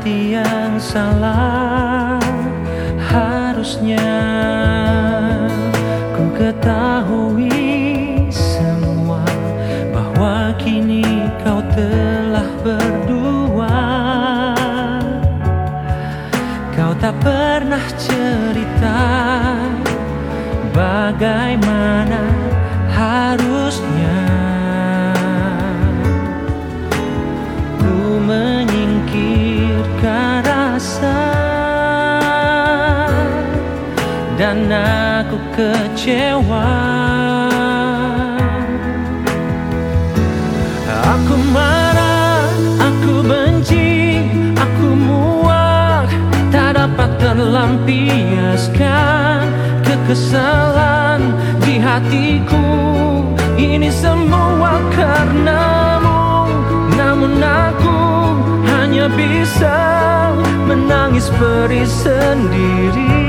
hati yang salah. Harusnya ku ketahui semua bahwa kini kau telah berdua. Kau tak pernah cerita bagaimana harusnya ku menyingkirkan rasa, dan aku kecewa. Aku marah, aku benci, aku muak, tak dapat terlampiaskan kekesalan di hatiku. Ini semua karenamu, namun aku hanya bisa menangis perih sendiri.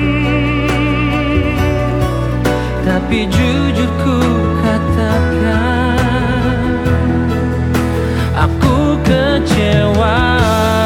Tapi jujur ku katakan, aku kecewa.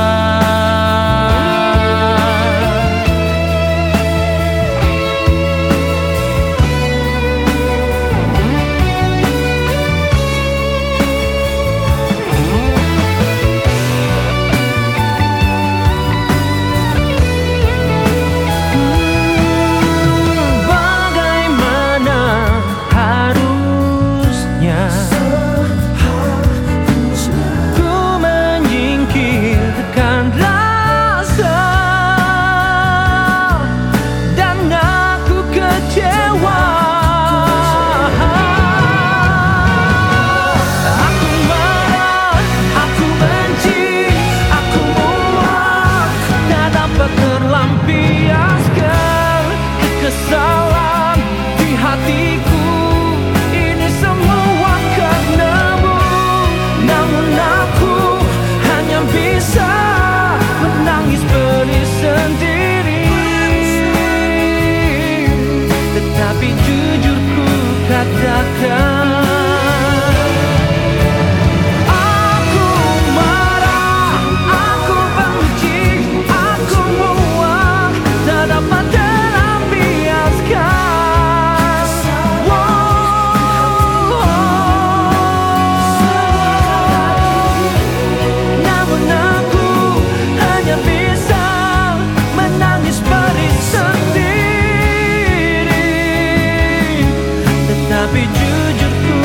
Kekesalan di hatiku, ini semua karenamu, namun aku hanya bisa menangis perih sendiri. Tetapi jujur ku katakan, tapi jujur ku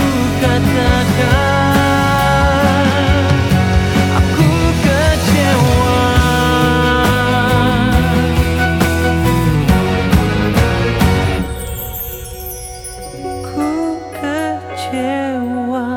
katakan, aku kecewa. Ku kecewa.